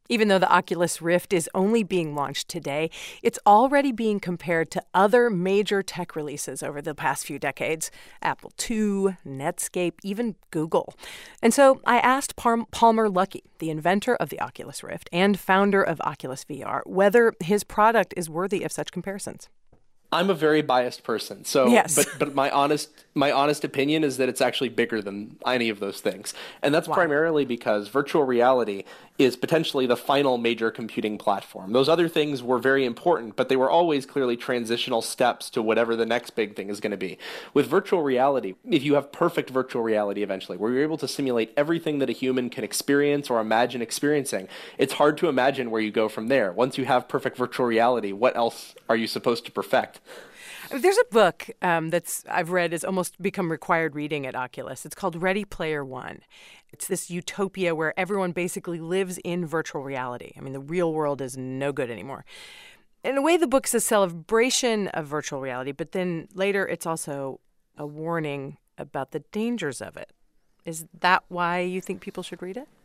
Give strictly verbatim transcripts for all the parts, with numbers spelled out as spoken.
Even though the Oculus Rift is only being launched today, it's already being compared to other major tech releases over the past few decades: Apple two, Netscape, even Google. And so I asked Par- Palmer Luckey, the inventor of the Oculus Rift and founder of Oculus V R, whether his product is worthy of such comparisons. I'm a very biased person, so Yes. but but my honest my honest opinion is that it's actually bigger than any of those things. And that's Wow. primarily because virtual reality is potentially the final major computing platform. Those other things were very important, but they were always clearly transitional steps to whatever the next big thing is going to be. With virtual reality, if you have perfect virtual reality eventually, where you're able to simulate everything that a human can experience or imagine experiencing, it's hard to imagine where you go from there. Once you have perfect virtual reality, what else are you supposed to perfect? There's a book um, that's I've read has almost become required reading at Oculus. It's called Ready Player One. It's this utopia where everyone basically lives in virtual reality. I mean, the real world is no good anymore. In a way, the book's a celebration of virtual reality, but then later it's also a warning about the dangers of it. Is that why you think people should read it?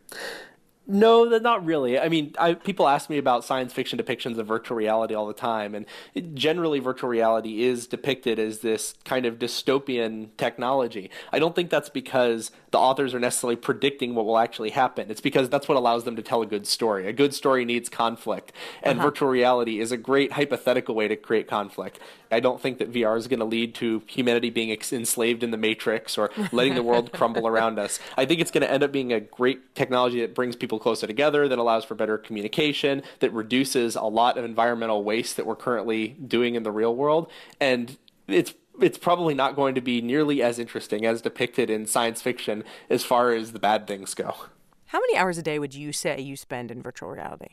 No, that- not really. I mean, I, people ask me about science fiction depictions of virtual reality all the time, and it, generally virtual reality is depicted as this kind of dystopian technology. I don't think that's because the authors are necessarily predicting what will actually happen. It's because that's what allows them to tell a good story. A good story needs conflict, and Uh-huh. virtual reality is a great hypothetical way to create conflict. I don't think that V R is going to lead to humanity being ex- enslaved in the Matrix or letting the world crumble around us. I think it's going to end up being a great technology that brings people closer together, that allows for better communication, that reduces a lot of environmental waste that we're currently doing in the real world. And it's it's probably not going to be nearly as interesting as depicted in science fiction as far as the bad things go. How many hours a day would you say you spend in virtual reality?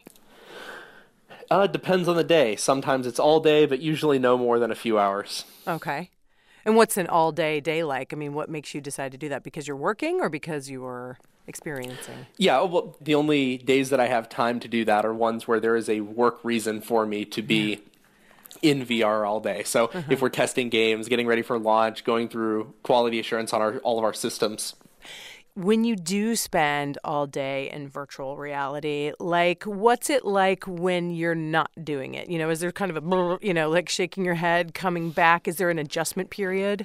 Uh, it depends on the day. Sometimes it's all day, but usually no more than a few hours. Okay. And what's an all-day day like? I mean, what makes you decide to do that? Because you're working or because you're experiencing? Yeah, well, the only days that I have time to do that are ones where there is a work reason for me to be in V R all day. So Uh-huh. if we're testing games, getting ready for launch, going through quality assurance on our all of our systems. When you do spend all day in virtual reality, like, what's it like when you're not doing it? You know, is there kind of a, brr, you know, like shaking your head, coming back? Is there an adjustment period?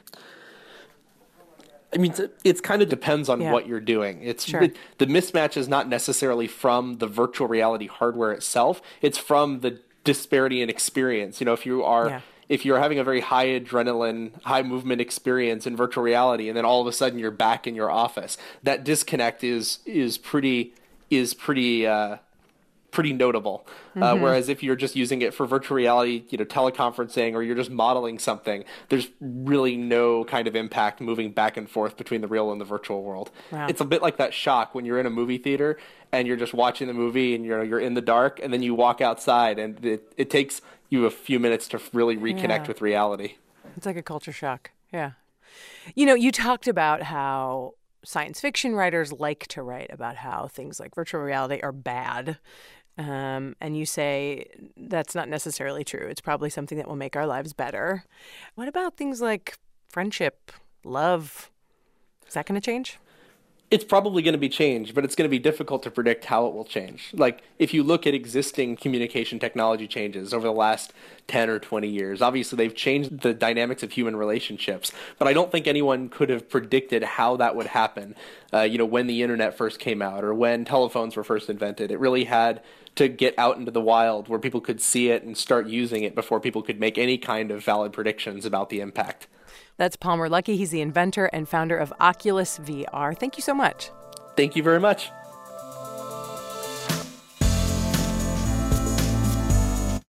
I mean, it's- it's kind of depends on Yeah. what you're doing. It's Sure. it- the mismatch is not necessarily from the virtual reality hardware itself. It's from the disparity in experience. You know, if you are Yeah. if you're having a very high adrenaline, high movement experience in virtual reality, and then all of a sudden you're back in your office, that disconnect is is pretty is pretty uh, pretty notable. Uh, whereas if you're just using it for virtual reality, you know, teleconferencing, or you're just modeling something, there's really no kind of impact moving back and forth between the real and the virtual world. Wow. It's a bit like that shock when you're in a movie theater and you're just watching the movie and you're you're in the dark, and then you walk outside and it, it takes you a few minutes to really reconnect Yeah. with reality. It's like a culture shock. Yeah. You know, you talked about how science fiction writers like to write about how things like virtual reality are bad. Um, and you say that's not necessarily true. It's probably something that will make our lives better. What about things like friendship, love? Is that going to change? It's probably going to be changed, but it's going to be difficult to predict how it will change. Like, if you look at existing communication technology changes over the last ten or twenty years, obviously they've changed the dynamics of human relationships, but I don't think anyone could have predicted how that would happen. Uh, you know, when the internet first came out or when telephones were first invented, it really had to get out into the wild where people could see it and start using it before people could make any kind of valid predictions about the impact. That's Palmer Luckey. He's the inventor and founder of Oculus V R. Thank you so much. Thank you very much.